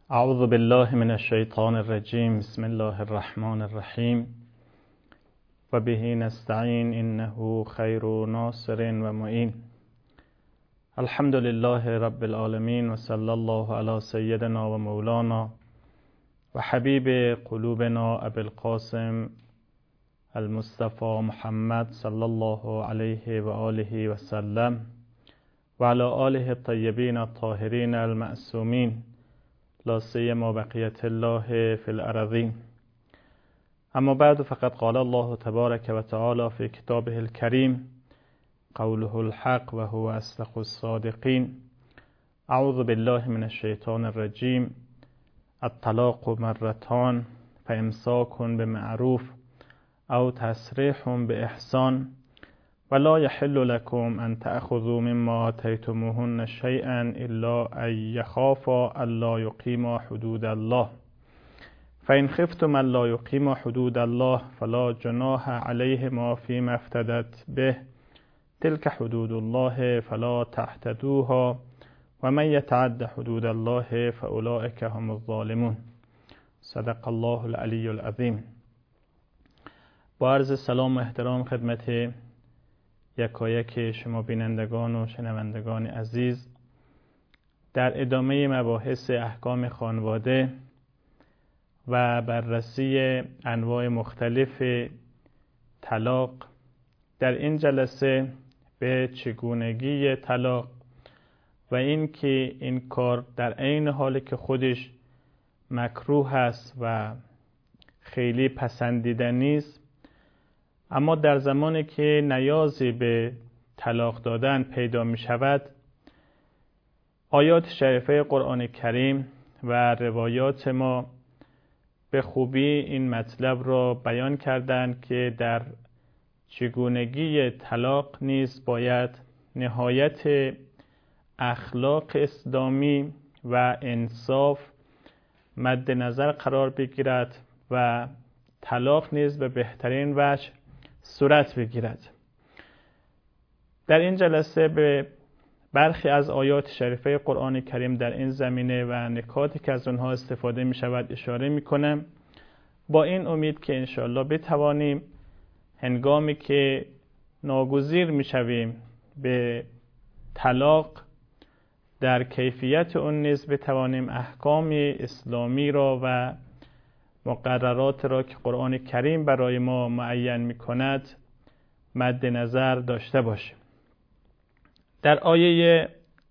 اعوذ بالله من الشیطان الرجیم. بسم الله الرحمن الرحیم و به نستعین انه خیر ناصر و معین. الحمد لله رب العالمین و صلی الله علی سیدنا و مولانا و حبیب قلوبنا ابی القاسم المصطفى محمد صلی الله علیه و آله و سلم و علی آله الطیبین الطاهرین المعصومین لا سیما بقیت الله فی الارضین. اما بعد، فقد قال الله تبارک و تعالی فی کتابه الکریم قوله الحق و هو اصدق الصادقین. اعوذ بالله من الشیطان الرجیم. الطلاق مرتان فامساک بمعروف او تسریح باحسان ولا يحل لكم ان تأخذوا مما آتيتموهن شيئا الا ان يخافا الا يقيما حدود الله فإن خفتم الا يقيما حدود الله فلا جناح عليهما فيما افتدت به تلك حدود الله فلا تعتدوها ومن يتعد حدود الله فأولئك هم الظالمون. صدق الله العلی العظیم. با عرض سلام و احترام خدمت یکایک شما بینندگان و شنوندگان عزیز، در ادامه مباحث احکام خانواده و بررسی انواع مختلف طلاق، در این جلسه به چگونگی طلاق و این که این کار در عین حالی که خودش مکروه است و خیلی پسندیده نیست، اما در زمانی که نیازی به طلاق دادن پیدا می شود، آیات شریفه قرآن کریم و روایات ما به خوبی این مطلب را بیان کردند که در چگونگی طلاق نیز باید نهایت اخلاق اسلامی و انصاف مد نظر قرار بگیرد و طلاق نیز به بهترین وجه صورت بگیرد. در این جلسه به برخی از آیات شریفه قرآن کریم در این زمینه و نکاتی که از آنها استفاده می شود اشاره می کنم، با این امید که انشاءالله بتوانیم هنگامی که ناگزیر می شویم به طلاق در کیفیت اون نیز بتوانیم احکام اسلامی را و مقررات را که قرآن کریم برای ما معین می کند مد نظر داشته باشیم. در آیه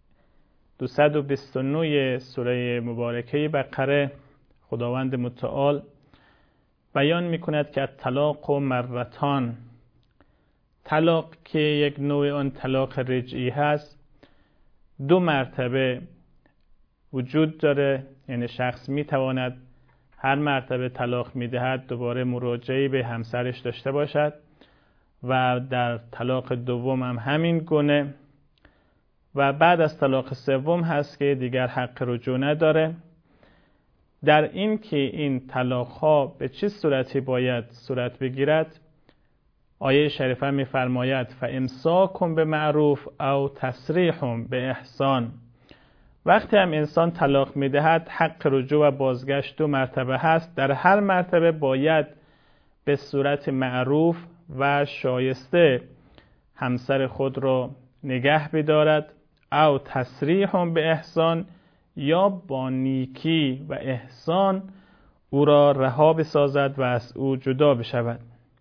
229 سوره مبارکه بقره خداوند متعال بیان می کند که طلاق و مرتان، طلاق که یک نوع آن طلاق رجعی هست، 2 مرتبه وجود داره. یعنی شخص می تواند هر مرتبه طلاق می دهد دوباره مراجعه به همسرش داشته باشد و در طلاق دوم هم همین گونه، و بعد از طلاق سوم هست که دیگر حق رجوع نداره. در این که این طلاق ها به چه صورتی باید صورت بگیرد، آیه شریفه می فرماید فامساک بمعروف او تسریح باحسان. وقتی هم انسان طلاق می دهد حق رجوع و بازگشت 2 مرتبه هست. در هر مرتبه باید به صورت معروف و شایسته همسر خود را نگه بدارد، او تسریح به احسان، یا با نیکی و احسان او را رها بسازد و از او جدا بشود.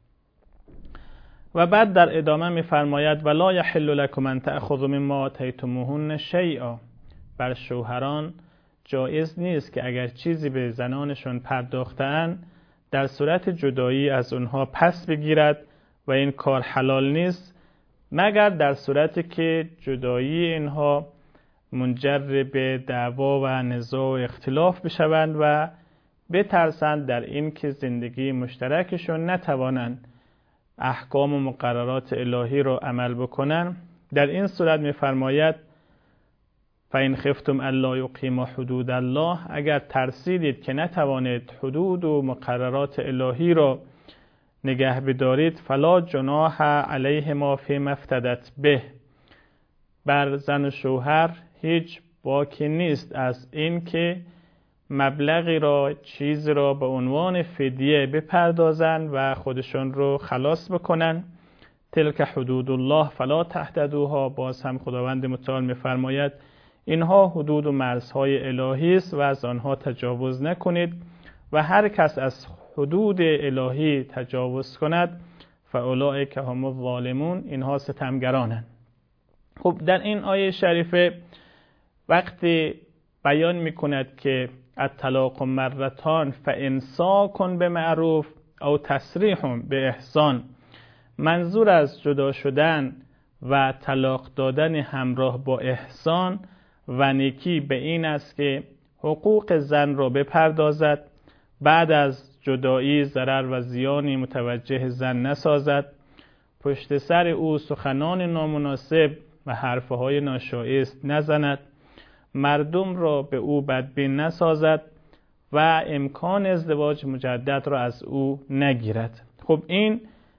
و بعد در ادامه می فرماید ولا یحل لکم ان تأخذوا مما آتیتموهن شیئا. بر شوهران جایز نیست که اگر چیزی به زنانشون پرداختند در صورت جدایی از اونها پس بگیرد و این کار حلال نیست مگر در صورتی که جدایی اینها منجر به دعوا و نزاع و اختلاف بشوند و بترسند در این که زندگی مشترکشون نتوانند احکام و مقررات الهی را عمل بکنن. در این صورت می‌فرماید فإن خفتم الا یقیما حدود الله، اگر ترسیدید که نتوانید حدود و مقررات الهی را نگه بدارید فلا جناح علیهما فیما افتدت به، بر زن و شوهر هیچ باکی نیست از این که مبلغی را، چیزی را به عنوان فدیه بپردازن و خودشون رو خلاص بکنن. تلک حدود الله فلا تحددوها. باز هم خداوند متعال می‌فرماید اینها حدود و مرزهای الهی است و از آنها تجاوز نکنید و هر کس از حدود الهی تجاوز کند فاولئک هم الظالمون، اینها ستمگرانند. خب در این آیه شریفه وقتی بیان می‌کند که الطلاق مرتان فامساک بمعروف او تسریح باحسان، منظور از جدا شدن و طلاق دادن همراه با احسان و نیکی به این است که حقوق زن را بپردازد، بعد از جدایی ضرر و زیانی متوجه زن نسازد، پشت سر او سخنان نامناسب و حرفهای ناشایست نزند، مردم را به او بدبین نسازد و امکان ازدواج مجدد را از او نگیرد. خب این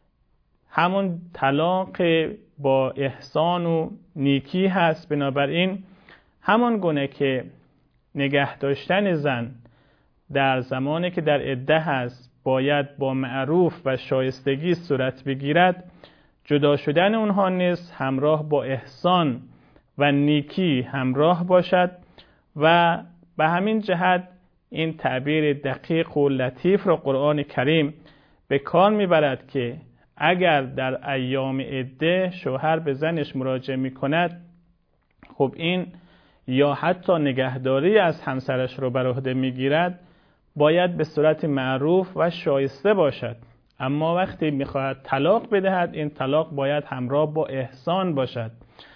همون طلاق با احسان و نیکی هست. بنابراین همان گونه که نگه داشتن زن در زمانی که در عده هست باید با معروف و شایستگی صورت بگیرد، جدا شدن اونها نیز همراه با احسان و نیکی همراه باشد و به همین جهت این تعبیر دقیق و لطیف را قرآن کریم به کار میبرد که اگر در ایام عده شوهر به زنش مراجعه میکند، خب این یا حتی نگهداری از همسرش رو بر عهده میگیرد، باید به صورت معروف و شایسته باشد. اما وقتی میخواهد طلاق بدهد، این طلاق باید همراه با احسان باشد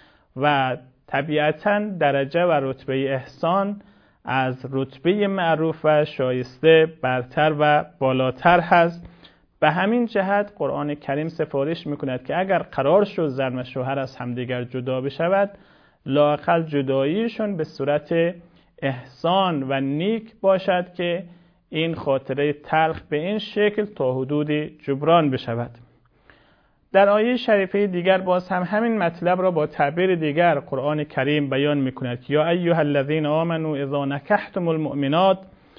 و طبیعتاً درجه و رتبه احسان از رتبه معروف و شایسته برتر و بالاتر هست. به همین جهت قرآن کریم سفارش میکند که اگر قرار شد زن و شوهر از همدیگر جدا بشود، لااقل جداییشون به صورت احسان و نیک باشد که این خاطره تلخ به این شکل تا حدودی جبران بشود. در آیه شریفه دیگر باز هم همین مطلب را با تعبیر دیگر قرآن کریم بیان میکند که یا ایها الذین آمنوا اذا نکحتم المؤمنات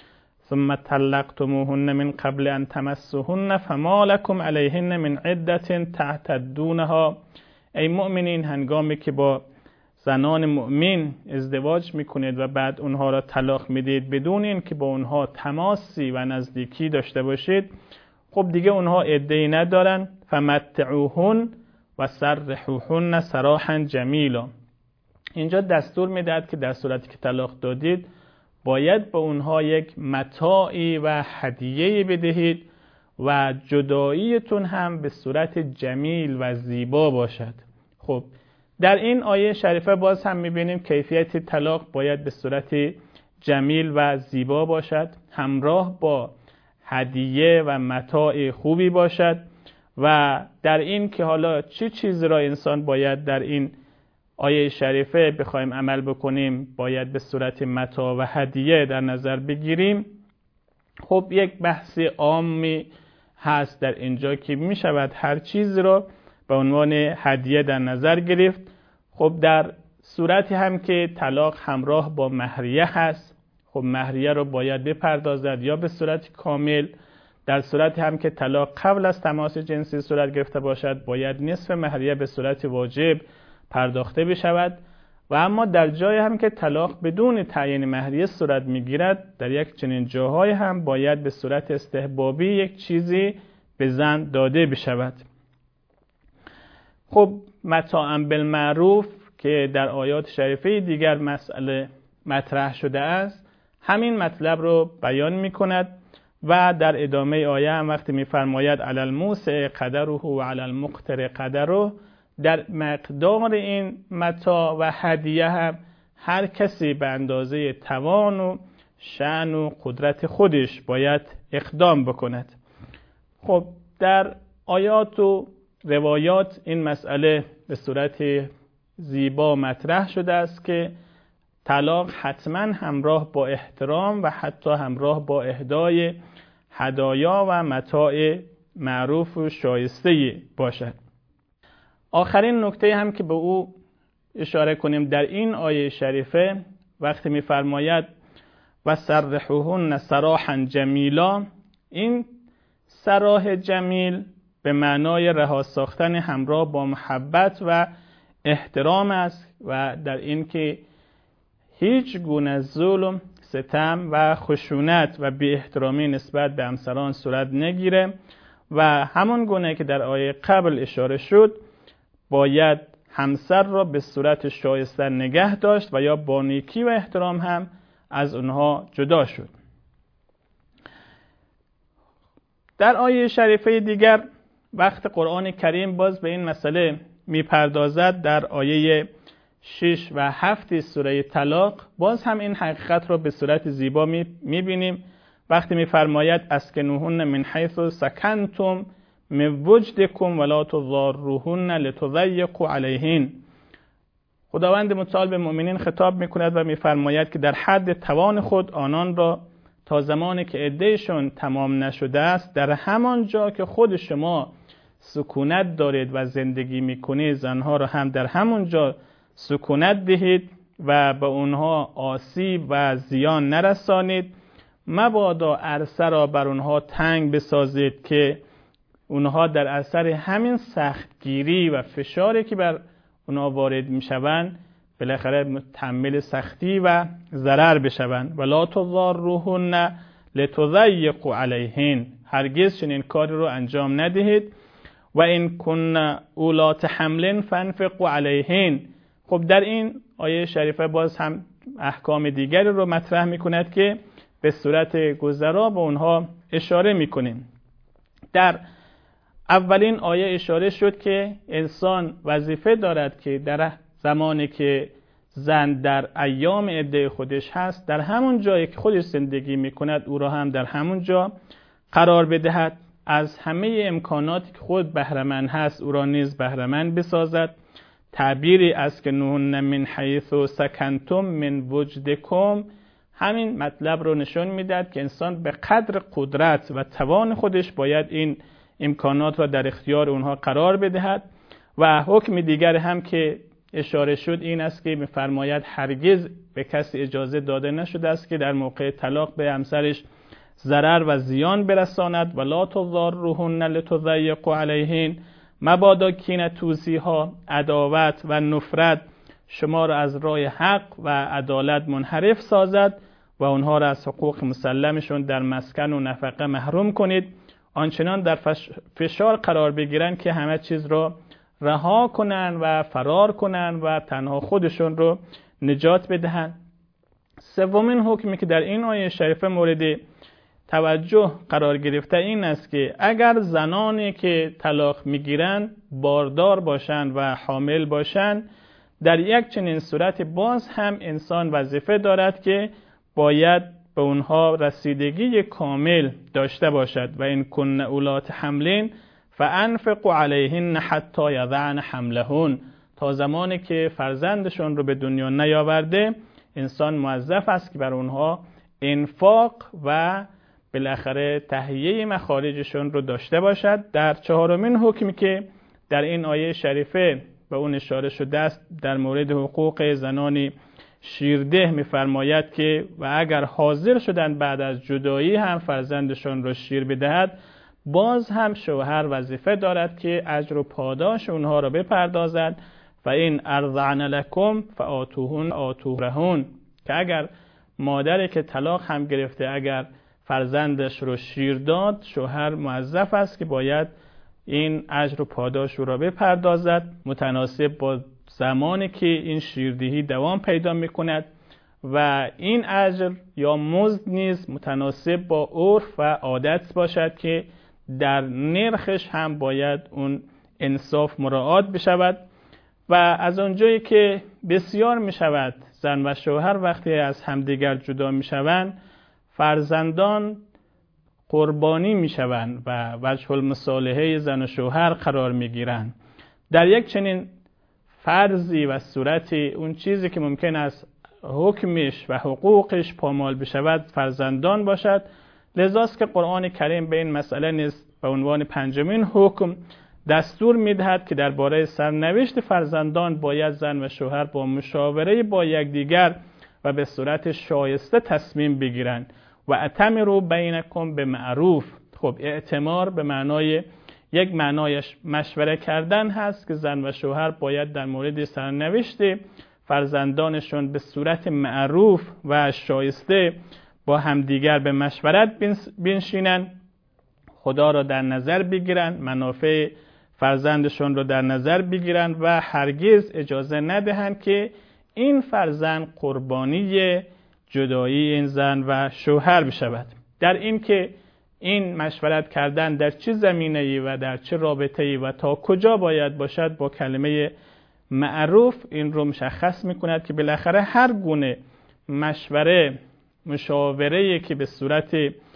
ثم طلقتموهن من قبل ان تمسوهن فما لكم علیهن من عدة تعتدونها. ای مؤمنین، هنگامی که با زنان مؤمن ازدواج میکنید و بعد اونها را طلاق میدید بدون این که با اونها تماسی و نزدیکی داشته باشید، خب دیگه اونها عده‌ای ندارن. فمتعوهن و سرحوهن سراحا جمیلا. اینجا دستور میدهد که در صورتی که طلاق دادید باید به اونها یک متاعی و هدیه‌ای بدهید و جداییتون هم به صورت جمیل و زیبا باشد. خب در این آیه شریفه باز هم میبینیم کیفیت طلاق باید به صورت جمیل و زیبا باشد، همراه با هدیه و متاع خوبی باشد و در این که حالا چه چیز را انسان باید در این آیه شریفه بخوایم عمل بکنیم باید به صورت متاع و هدیه در نظر بگیریم. خب یک بحث عامی هست در اینجا که می شود هر چیز را به عنوان هدیه در نظر گرفت. خب در صورتی هم که طلاق همراه با مهریه هست، خب مهریه رو باید بپردازد یا به صورت کامل. در صورتی هم که طلاق قبل از تماس جنسی صورت گرفته باشد باید نصف مهریه به صورت واجب پرداخته بشود و اما در جای هم که طلاق بدون تعیین مهریه صورت میگیرد، در یک چنین جاهای هم باید به صورت استحبابی یک چیزی به زن داده بشود. خب متاعا بالمعروف که در آیات شریفه دیگر مسئله مطرح شده است، همین مطلب رو بیان می کند و در ادامه آیه هم وقتی می فرماید علی الموسع قدره و علی المقتر قدره، در مقدار این متاع و هدیه هم هر کسی به اندازه توان و شأن و قدرت خودش باید اقدام بکند. خب در آیات و روایات این مسئله به صورت زیبا مطرح شده است که طلاق حتما همراه با احترام و حتی همراه با اهدای هدایا و متاع معروف و شایسته باشد. آخرین نکته هم که به او اشاره کنیم در این آیه شریفه وقتی می‌فرماید و سرحوهن سراحا جمیلا. این سراح جمیل به معنای رها ساختن همراه با محبت و احترام است و در این که هیچ گونه ظلم، ستم و خشونت و بی احترامی نسبت به همسران صورت نگیره و همون گونه که در آیه قبل اشاره شد باید همسر را به صورت شایسته نگه داشت و یا با نیکی و احترام هم از اونها جدا شد. در آیه شریفه دیگر وقت قرآن کریم باز به این مسئله میپردازد. در آیه 6 و 7 سوره طلاق باز هم این حقیقت را به صورت زیبا میبینیم وقتی میفرماید اسکنوهن من حیث سکنتم من وجدکم ولا تضاروهن لتضیقوا علیهن. خداوند متعال به مؤمنین خطاب میکند و میفرماید که در حد توان خود آنان را تا زمانی که عدهشون تمام نشده است در همان جا که خود شما سکونت دارید و زندگی میکنید زنها را هم در همون جا سکونت دهید و به اونها آسیب و زیان نرسانید. مبادا عرصه را بر اونها تنگ بسازید که اونها در اثر همین سختگیری و فشاری که بر اونها وارد میشوند بالاخره متحمل سختی و ضرر بشوند. ولا تضاروهن لتضیقوا علیهن. هرگز چنین کاری رو انجام ندهید. و این کن اولات حمل فانفقوا علیهن. خب در این آیه شریفه باز هم احکام دیگری رو مطرح میکند که به صورت گذرا به اونها اشاره میکنیم. در اولین آیه اشاره شد که انسان وظیفه دارد که در زمانی که زن در ایام عده خودش هست در همون جایی که خودش زندگی میکند او را هم در همون جا قرار بدهد. از همه امکاناتی که خود بهره‌مند هست او را نیز بهره‌مند بسازد. تعبیری از که نون من حیث سکنتم من وجدکم همین مطلب رو نشون میداد که انسان به قدر قدرت و توان خودش باید این امکانات را در اختیار اونها قرار بدهد. و حکم دیگر هم که اشاره شد این است که می‌فرماید هرگز به کسی اجازه داده نشده است که در موقع طلاق به همسرش ضرر و زیان برساند. ولا تضاروهن لتضیقوا علیهن. مبادا کینه توزی‌ها، عداوت و نفرت شما را از راه حق و عدالت منحرف سازد و اونها را از حقوق مسلمشون در مسکن و نفقه محروم کنید. آنچنان در فشار قرار بگیرن که همه چیز را رها کنن و فرار کنن و تنها خودشون رو نجات بدهن. سومین حکمی که در این آیه شریفه مورد توجه قرار گرفته این است که اگر زنانی که طلاق میگیرن باردار باشند و حامل باشند در یک چنین صورت باز هم انسان وظیفه دارد که باید به اونها رسیدگی کامل داشته باشد. و این کن اولات حملین فانفقوا علیهن حتی یضعن حملهن. تا زمانی که فرزندشون رو به دنیا نیاورده انسان موظف است که بر اونها انفاق و بالاخره تهیه مخارجشون رو داشته باشد. در چهارمین حکمی که در این آیه شریفه به اون اشاره شده است در مورد حقوق زنان شیرده می‌فرماید که و اگر حاضر شدند بعد از جدایی هم فرزندشون رو شیر بدهد باز هم شوهر وظیفه دارد که اجر و پاداش اونها را بپردازد. و این ارضعن لکم فآتوهن آتورهن. که اگر مادری که طلاق هم گرفته اگر فرزندش رو شیر داد شوهر موظف است که باید این اجر و پاداش رو را بپردازد متناسب با زمانی که این شیردهی دوام پیدا میکند و این اجر یا مزد نیز متناسب با عرف و عادت باشد که در نرخش هم باید اون انصاف مراعات بشود. و از اونجایی که بسیار میشود زن و شوهر وقتی از همدیگر جدا میشوند فرزندان قربانی میشوند و وجه المصالحه زن و شوهر قرار میگیرند. در یک چنین فرضی و صورتی اون چیزی که ممکن است حکمش و حقوقش پامال بشود فرزندان باشد. لذاست که قرآن کریم به این مسئله نیز به عنوان پنجمین حکم دستور میدهد که درباره سرنوشت فرزندان باید زن و شوهر با مشاوره با یکدیگر و به صورت شایسته تصمیم بگیرن. و اتمروا بینکم به معروف. خب اعتمار به معنای یک معنایش مشوره کردن هست که زن و شوهر باید در مورد سرنوشت فرزندانشون به صورت معروف و شایسته با همدیگر به مشورت بنشینن، خدا را در نظر بگیرن، منافع فرزندشون رو در نظر بگیرن و هرگز اجازه ندهند که این فرزند قربانی جدایی این زن و شوهر بشود. در این که این مشورت کردن در چه زمینه‌ای و در چه رابطه‌ای و تا کجا باید باشد با کلمه معروف این رو مشخص می‌کند که بالاخره هر گونه مشاوره‌ای که به صورت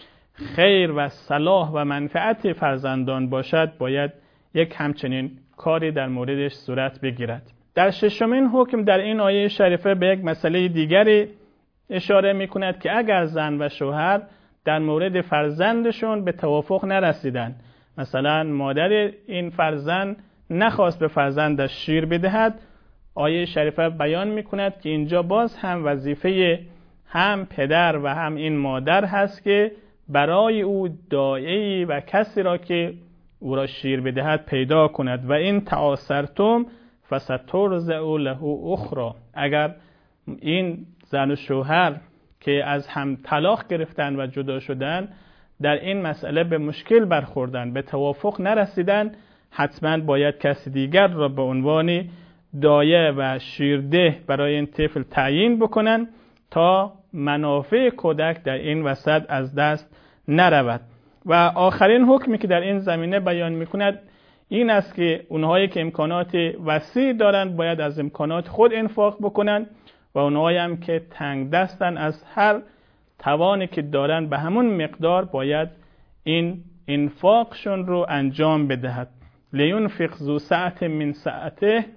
خیر و صلاح و منفعت فرزندان باشد باید یک همچنین کاری در موردش صورت بگیرد. در ششمین حکم در این آیه شریفه به یک مسئله دیگری اشاره می‌کند که اگر زن و شوهر در مورد فرزندشون به توافق نرسیدن، مثلا مادر این فرزند نخواست به فرزندش شیر بدهد، آیه شریفه بیان می‌کند که اینجا باز هم وظیفه هم پدر و هم این مادر هست که برای او داعی و کسی را که او را شیر بدهد پیدا کند. و این تعاصرتم فسترضع له اخرى. اگر این زن و شوهر که از هم طلاق گرفتن و جدا شدن در این مسئله به مشکل برخوردن، به توافق نرسیدن، حتما باید کسی دیگر را به عنوان دایه و شیرده برای این طفل تعیین بکنن تا منافع کودک در این وسط از دست نرود. و آخرین حکمی که در این زمینه بیان میکند این است که اونهایی که امکانات وسیع دارند باید از امکانات خود انفاق بکنن و اونهایی هم که تنگ دستن از هر توانی که دارن به همون مقدار باید این انفاقشون رو انجام بدهد. لینفق ذو سعة من سعته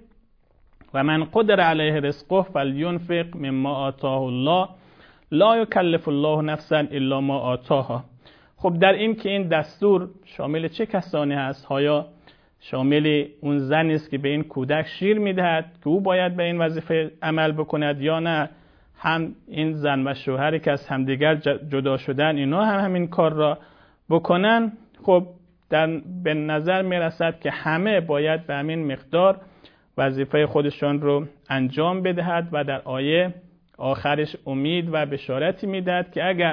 و من قدر علیه رزقه فلینفق مما آتاه الله لا یکلف الله نفسا الا ما آتاها. خب در این که این دستور شامل چه کسانی هست؟ آیا شامل اون زنی است که به این کودک شیر میدهد که او باید به این وظیفه عمل بکند، یا نه هم این زن و شوهری که از همدیگر جدا شدن اینا هم همین کار را بکنن؟ خب به نظر میرسد که همه باید به همین مقدار وظیفه خودشان رو انجام بدهد و در آیه آخرش امید و بشارتی میدهد که اگر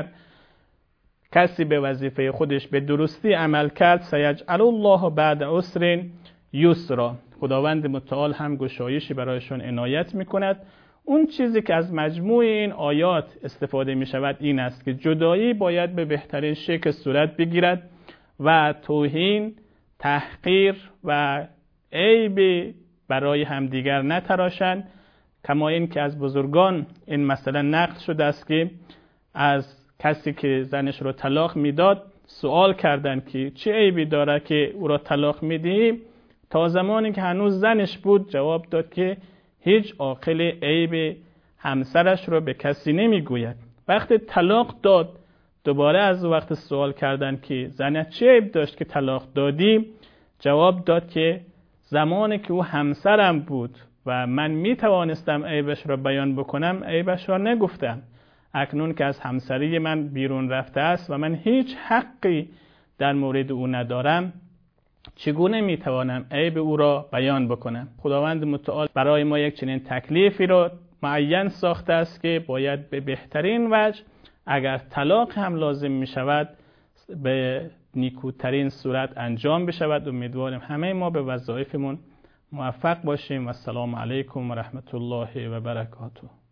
کسی به وظیفه خودش به درستی عمل کرد سیجعل الله بعد عسر یسرا. خداوند متعال هم گشایشی برایشون عنایت میکند. اون چیزی که از مجموع این آیات استفاده می شود این است که جدایی باید به بهترین شکل صورت بگیرد و توهین، تحقیر و عیب برای همدیگر نتراشند، کما این که از بزرگان این مسئله نقل شده است که از کسی که زنش رو طلاق میداد سوال کردند که چه عیبی داره که او را طلاق میدهی؟ تا زمانی که هنوز زنش بود جواب داد که هیچ عاقل عیب همسرش رو به کسی نمیگوید. وقتی طلاق داد دوباره از وقت سوال کردند که زنت چه عیب داشت که طلاق دادی؟ جواب داد که زمانی که او همسرم بود و من میتوانستم عیبش را بیان بکنم عیبش را نگفتم. اکنون که از همسری من بیرون رفته است و من هیچ حقی در مورد او ندارم، چگونه میتوانم عیب او را بیان بکنم؟ خداوند متعال برای ما یک چنین تکلیفی را معین ساخته است که باید به بهترین وجه اگر طلاق هم لازم می شود به نیکوترین صورت انجام بشود. امیدواریم همه ما به وظایفمون موفق باشیم و السلام علیکم و رحمت الله و برکاته.